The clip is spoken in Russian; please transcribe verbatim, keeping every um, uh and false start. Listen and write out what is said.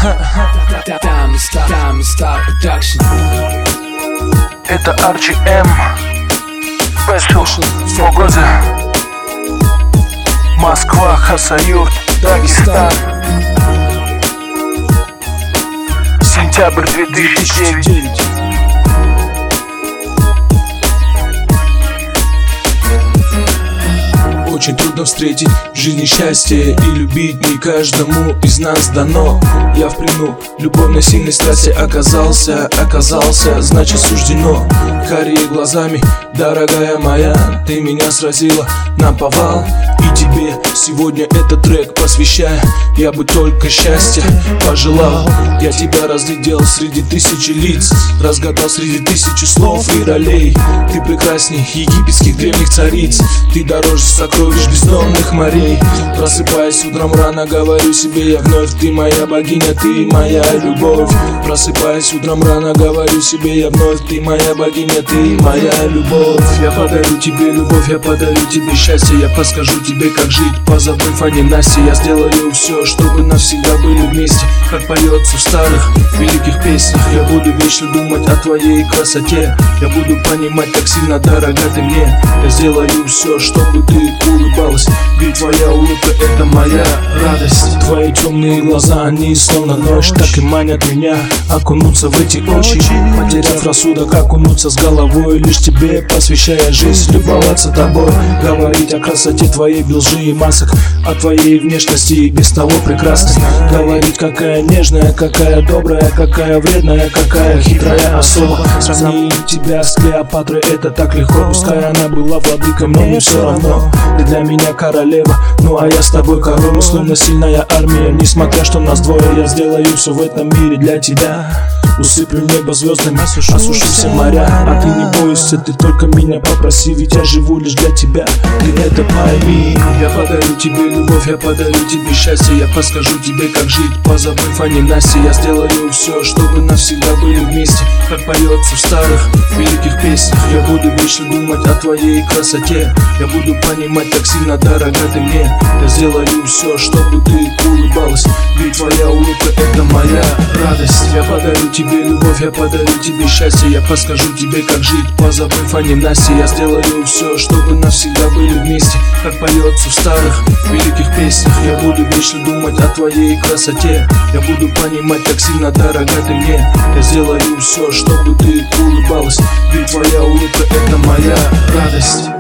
Это Арчи М. Special Погода. Москва, Хасавюрт, Дагестан. Сентябрь две тысячи девятый. Очень трудно встретить в жизни счастье, и любить не каждому из нас дано. Я в плену любовной сильной страсти оказался, оказался, значит суждено. Карие глазами, дорогая моя, ты меня сразила наповал. И тебе сегодня этот трек посвящаю. Я бы только счастья пожелал. Я тебя разглядел среди тысячи лиц, разгадал среди тысячи слов и ролей. Ты прекрасней египетских древних цариц, ты дороже сокровищ бездонных морей. Просыпаясь утром рано, говорю себе я вновь: ты моя богиня, ты моя любовь. Просыпаясь утром рано, говорю себе я вновь: ты моя богиня, ты моя любовь. Я подарю тебе любовь, я подарю тебе счастье, я подскажу тебе, как жить, позабыв о ненастье. Я сделаю все, чтобы навсегда были вместе, как поется в старых великих песнях. Я буду вечно думать о твоей красоте, я буду понимать, как сильно дорога ты мне. Я сделаю все, чтобы ты улыбалась, ведь твоя улыбка — это моя радость. Твои темные глаза, они словно ночь, так и манят меня окунуться в эти очи. Потеряв рассудок, окунуться с головой, лишь тебе посвящая жизнь, любоваться тобой. Говорить о красоте твоей без лжи и масок, о твоей внешности и без того прекрасной. Говорить, какая нежная, какая добрая, какая вредная, какая хитрая особа. Сравнить тебя с Клеопатрой — это так легко. Пускай она была владыкой, но мне все равно. Ты для меня королева, ну а я с тобой король. Мы словно сильная армия, несмотря что нас двое. Я сделаю все в этом мире для тебя. Усыплю небо звездами, осушу все моря. А ты не бойся, ты только меня попроси, ведь я живу лишь для тебя, ты это пойми. Я подарю тебе любовь, я подарю тебе счастье, я подскажу тебе, как жить, позабыв о ненастье. Я сделаю все, чтобы навсегда были вместе, как поется в старых великих песнях. Я буду вечно думать о твоей красоте, я буду понимать, как сильно дорога ты мне. Я сделаю все, чтобы ты улыбалась, ведь твоя улыбка — это моя радость. Я подарю тебе любовь, я подарю тебе счастье, я подскажу тебе, как жить, позабыв о ненастье. Я сделаю все, чтобы навсегда были вместе, как поется в старых великих песнях. Я буду вечно думать о твоей красоте, я буду понимать, как сильно дорога ты мне. Я сделаю все, чтобы ты улыбалась, ведь твоя улыбка — это моя радость.